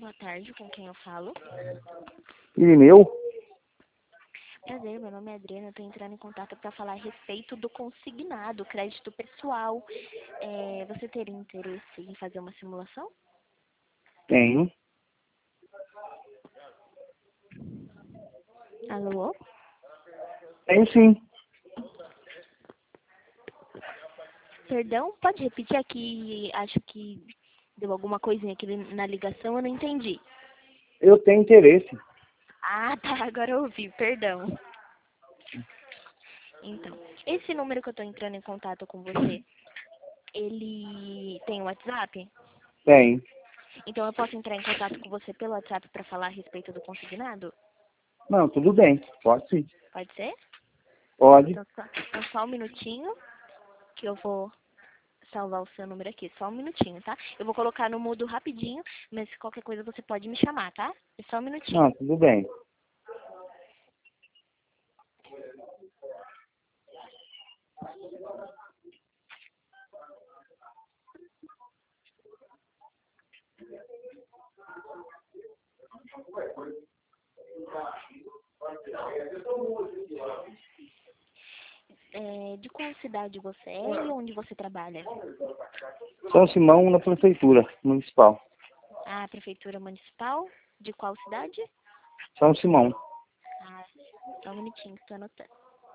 boa tarde, com quem eu falo? Irineu? Prazer, meu nome é Adriana, eu estou entrando em contato para falar a respeito do consignado, crédito pessoal. Você teria interesse em fazer uma simulação? Tenho. Alô? Tenho sim. Perdão, pode repetir aqui, acho que deu alguma coisinha aqui na ligação, eu não entendi. Eu tenho interesse. Ah, tá, agora eu ouvi, perdão. Então, esse número que eu estou entrando em contato com você, ele tem WhatsApp? Tenho. Então eu posso entrar em contato com você pelo WhatsApp para falar a respeito do consignado? Não, tudo bem. Pode sim. Pode ser? Pode. Então só um minutinho que eu vou salvar o seu número aqui. Só um minutinho, tá? Eu vou colocar no mudo rapidinho, mas qualquer coisa você pode me chamar, tá? É só um minutinho. Não, tudo bem. De qual cidade você é e onde você trabalha? São Simão, na prefeitura municipal. Ah, Prefeitura Municipal? De qual cidade? São Simão. Ah, só um minutinho que estou anotando.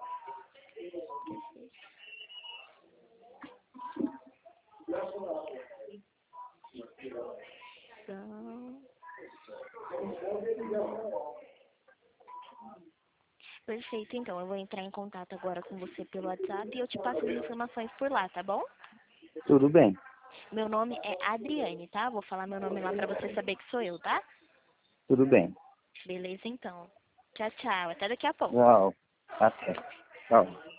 Perfeito, então eu vou entrar em contato agora com você pelo WhatsApp e eu te passo as informações por lá, tá bom? Tudo bem. Meu nome é Adriane, tá? Vou falar meu nome lá pra você saber que sou eu, tá? Tudo bem. Beleza, então. Tchau, tchau. Até daqui a pouco. Tchau. Até. Tchau.